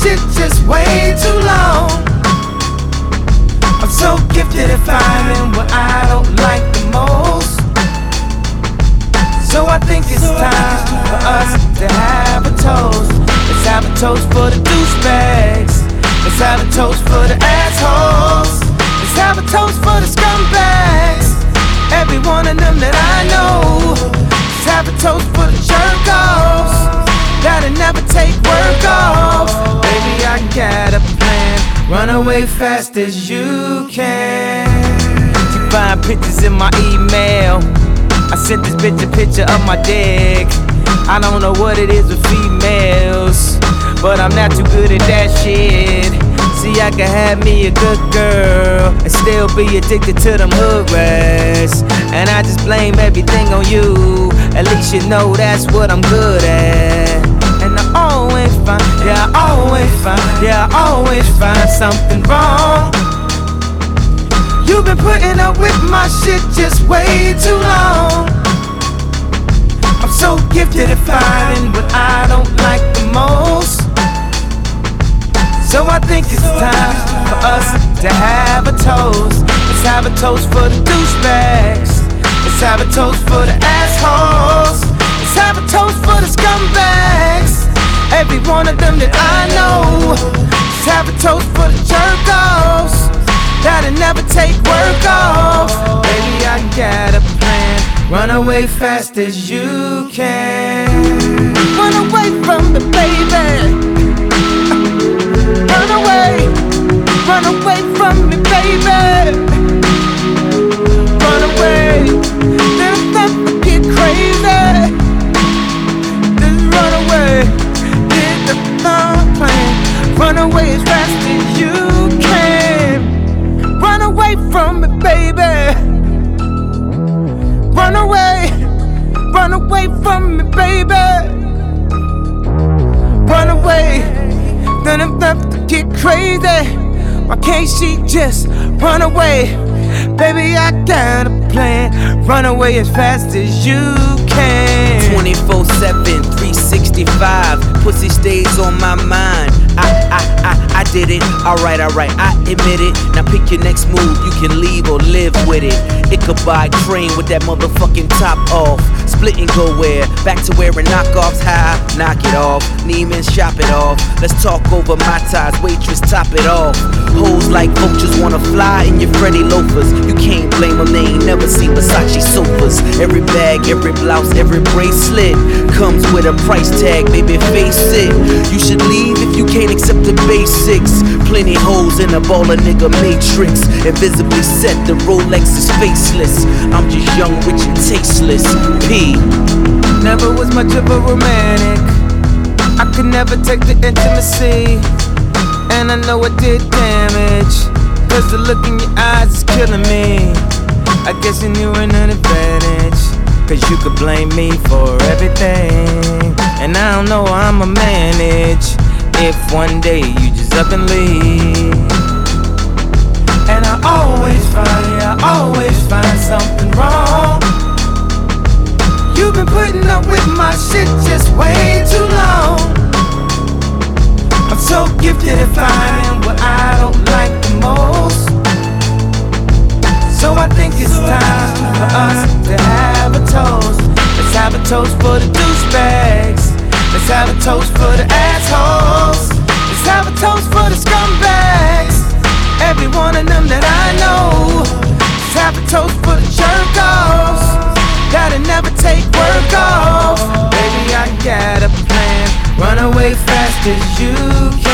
shit just way too long. I'm so gifted at finding what I don't like the most. So I think it's time for us to have a toast. Let's have a toast for the douchebags. Let's have a toast for the assholes. Let's have a toast for the scumbags. Every one of them that I know. Let's have a toast for the jerk-offs that'll never take work off. Baby, I got a plan. Run away fast as you can. You find pictures in my email. I sent this bitch a picture of my dick. I don't know what it is with females, but I'm not too good at that shit. See, I can have me a good girl and still be addicted to them hood rats. And I just blame everything on you. At least you know that's what I'm good at. And I always find, yeah, I always find, yeah, I always find something wrong. You've been putting up with my shit just way too long. I'm so gifted at finding what I don't like the most. So I think it's time for us to have a toast. Let's have a toast for the douchebags. Let's have a toast for the assholes. Let's have a toast for the scumbags. Every one of them that I know. Let's have a toast for the jerk-offs that'll never take work off. Baby, I got a plan. Run away fast as you can. Run away from me, baby. Run away from me, baby. Run away, then I'm never get crazy. Just run away, get the plan. Run away as fast as you can. Run away from me, baby. Run away from me, baby. Run away, then I'm left to get crazy. Why can't she just run away? Baby, I got a plan. Run away as fast as you can. 24/7, 365. Pussy stays on my mind. I did it. Alright, I admit it. Now pick your next move. You can leave or live with it. Ichabod Crane with that motherfucking top off. Split and go where? Back to wearing knockoffs. High, knock it off. Neiman, shop it off. Let's talk over my ties. Waitress, top it off. Hoes like vultures wanna fly in your Freddy loafers. You can't blame them, they ain't never seen Versace sofas. Every bag, every blouse, every bracelet comes with a price tag, baby, face it. You should leave if you can't accept the basics. Plenty hoes in a baller nigga matrix. Invisibly set, the Rolex is faceless. I'm just young, rich and tasteless. P. Never was much of a romantic. I could never take the intimacy, and I know it did damage. Cause the look in your eyes is killing me. I guess you knew an advantage, cause you could blame me for everything. And I don't know how I'ma manage if one day you just up and leave. And I always find something wrong. You've been putting up with my shit just way too long. I'm so gifted at finding what I don't like the most. So I think it's time for us to have a toast. Let's have a toast for the douchebags. Let's have a toast for the assholes. Let's have a toast for the scumbags. Every one of them that I know. Let's have a toast for the jerk-offs that'll never take work off. Baby, I got a plan. Run away fast as you can.